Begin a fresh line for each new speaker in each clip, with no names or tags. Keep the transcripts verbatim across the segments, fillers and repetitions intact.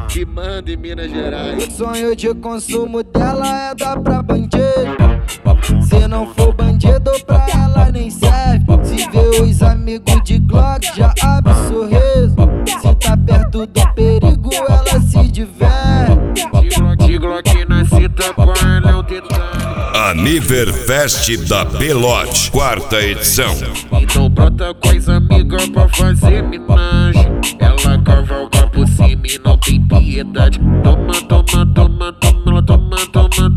que manda em Minas Gerais.
O sonho de consumo dela é dar pra bandido. Se não for bandido, pra ela nem serve. Se vê os amigos de Glock, já abre sorriso. Se tá perto do perigo, ela se diverte.
De Glock na cita, com ela é um detalhe.
Aniverfest da Belote, quarta edição.
Então brota com as amigas pra fazer minagem. Ela cavalga por cima e não tem piedade. Toma, toma, toma, toma, toma, toma,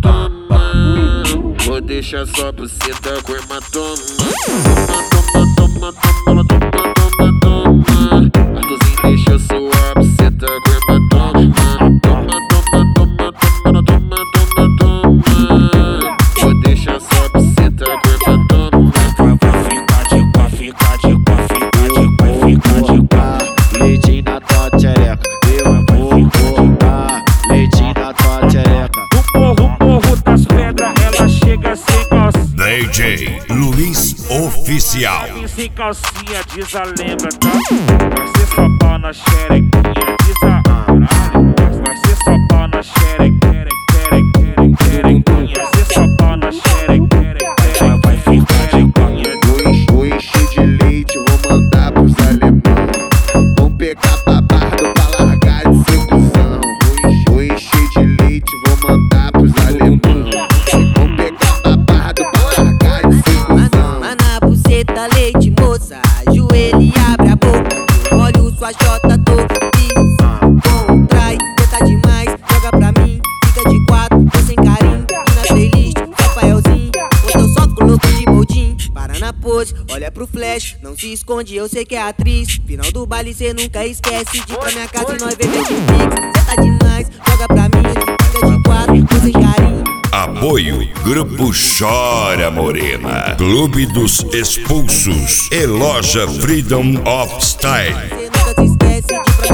toma. Vou deixar só buceta com hematoma. Toma, toma, toma, toma, toma, toma, toma. Arthurzinho deixa sua buceta com hematoma. Toma, toma, toma, toma, toma, toma, toma. Vou deixar só buceta com hematoma.
Vai ficar de quá, ficar de quá, ficar de quá, ficar de quá. Leitinho na tua tchereca, eu vou botar leitinho na tua tchereca.
O morro, o morro das pedras, ela chega sem calcinha.
D J Luiz Oficial.
Sem calcinha, diz a lembra, tá? Vai ser só pau na xerequinha, diz a caralho. Vai ser só pau na xerequinha, xerequinha. Vai ser só pau na xerequinha, vai ficar de quinha.
Vou encher de leite, vou mandar pros alemão. Vão pegar babado pra largar de ser cuzão. Vou encher de leite, vou mandar pros alemão. Vão pegar babado pra largar de ser cuzão.
Mas na buceta leite, moça, ajoelha e abre a boca. Olho sua jota, tô bis, contrai, tenta demais, joga pra mim. Fica de quatro, tô sem carinho. E na playlist, Rafaelzinho, botou só coloco de boldinho. Para na pose, olha pro flash, não se esconde, eu sei que é atriz. Final do baile cê nunca esquece de ir pra minha casa e nós beber de pix. Cê tá demais, joga pra mim, fica de quatro, tô sem carinho.
Apoio Grupo Chora Morena, Clube dos Expulsos e Loja Freedom of Style.
Cê nunca se esquece de ir pra